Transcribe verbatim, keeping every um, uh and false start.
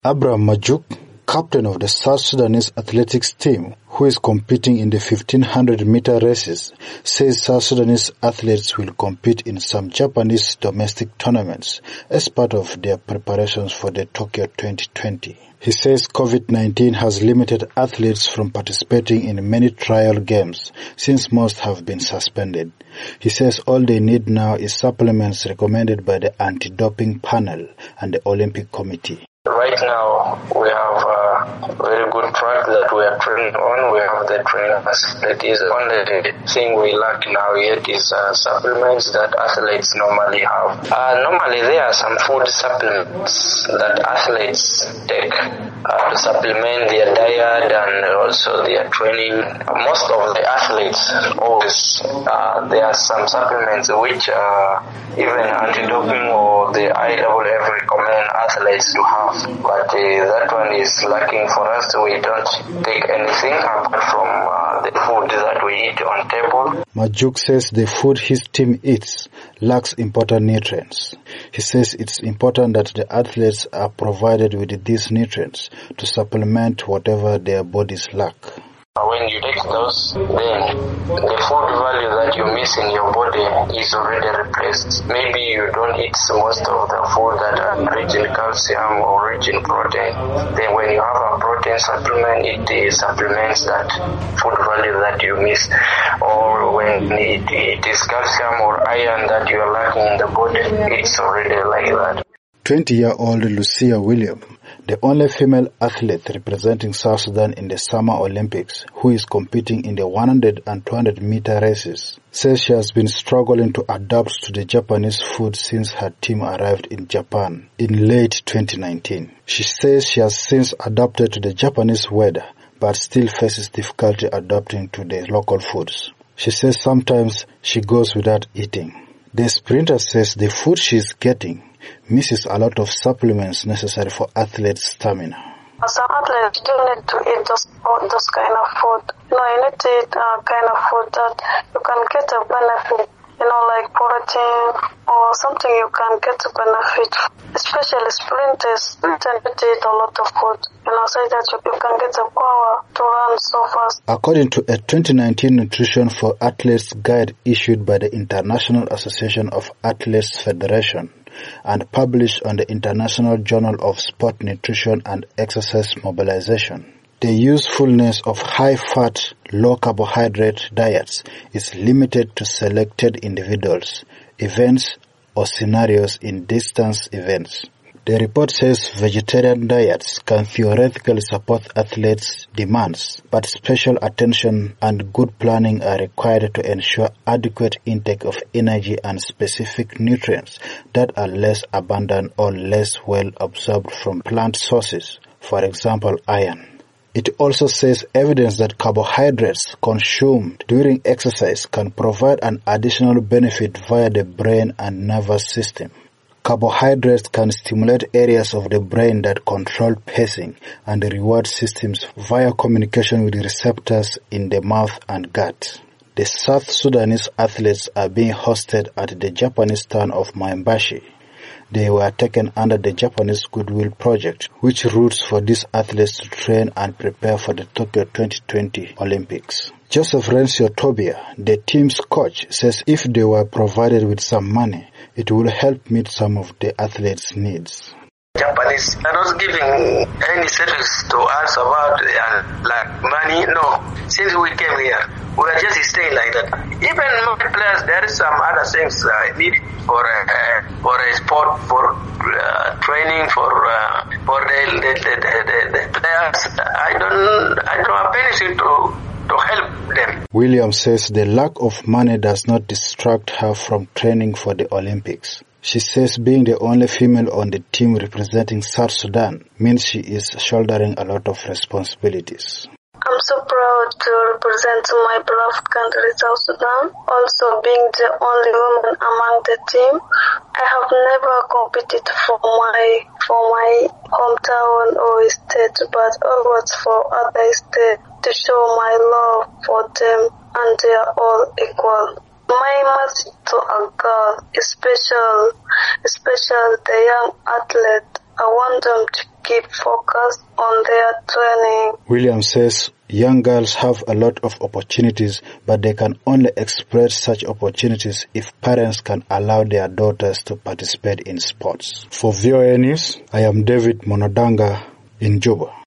Abraham Majuk, captain of the South Sudanese athletics team, who is competing in the fifteen hundred meter races, says South Sudanese athletes will compete in some Japanese domestic tournaments as part of their preparations for the Tokyo twenty twenty. He says COVID nineteen has limited athletes from participating in many trial games since most have been suspended. He says all they need now is supplements recommended by the anti-doping panel and the Olympic Committee. Right now, we have a very good track that we are training on. We have the training facilities. The only thing we lack now yet is uh, supplements that athletes normally have. Uh, normally, there are some food supplements that athletes take uh, to supplement their diet and also their training. Most of the athletes always, uh, there are some supplements which uh, even anti-doping or the I W F recommend athletes to have. But uh, that one is lacking for us. We don't take anything apart from uh, the food that we eat on table. Majuk says the food his team eats lacks important nutrients. He says it's important that the athletes are provided with these nutrients to supplement whatever their bodies lack. When you take those, then the food value that you miss in your body is already replaced. Maybe you don't eat most of the food that are rich in calcium or rich in protein. Then when you have a protein supplement, it supplements that food value that you miss. Or when it, it is calcium or iron that you are lacking in the body, it's already like that. twenty-year-old Lucia William, the only female athlete representing South Sudan in the Summer Olympics, who is competing in the one hundred and two hundred meter races, says she has been struggling to adapt to the Japanese food since her team arrived in Japan in late twenty nineteen. She says she has since adapted to the Japanese weather, but still faces difficulty adapting to the local foods. She says sometimes she goes without eating. The sprinter says the food she is getting misses a lot of supplements necessary for athletes' stamina. Some athletes do need to eat those, those kind of food. You know, you need to eat uh, kind of food that you can get a benefit, you know, like protein or something you can get a benefit. Especially sprinters, sprinters need to eat a lot of food, you know, so that you can get the power to run so fast. According to a twenty nineteen Nutrition for Athletes guide issued by the International Association of Athletes Federation, and published on the International Journal of Sport Nutrition and Exercise Mobilization, the usefulness of high-fat, low-carbohydrate diets is limited to selected individuals, events, or scenarios in distance events. The report says vegetarian diets can theoretically support athletes' demands, but special attention and good planning are required to ensure adequate intake of energy and specific nutrients that are less abundant or less well absorbed from plant sources, for example iron. It also says evidence that carbohydrates consumed during exercise can provide an additional benefit via the brain and nervous system. Carbohydrates can stimulate areas of the brain that control pacing and the reward systems via communication with receptors in the mouth and gut. The South Sudanese athletes are being hosted at the Japanese town of Maembashi. They were taken under the Japanese Goodwill Project, which routes for these athletes to train and prepare for the Tokyo twenty twenty Olympics. Joseph Rencio Tobia, the team's coach, says if they were provided with some money, it will help meet some of the athletes' needs. Japanese are not giving any service to us about uh, like money. No, since we came here, we are just staying like that. Even my players, there is some other things uh, needed for uh, for a sport, for uh, training, for uh, for the the, the, the the players. I don't I don't have anything to. to help them. William says the lack of money does not distract her from training for the Olympics. She says being the only female on the team representing South Sudan means she is shouldering a lot of responsibilities. I'm so proud to represent my beloved country, South Sudan. Also being the only woman among the team. I have never competed for my for my hometown or state, but always for other states to show my love for them, and they are all equal. My message to a girl, especially, especially the young athlete, I want them to keep focused on their training. Williams says young girls have a lot of opportunities, but they can only express such opportunities if parents can allow their daughters to participate in sports. For V O A News, I am David Monodanga in Juba.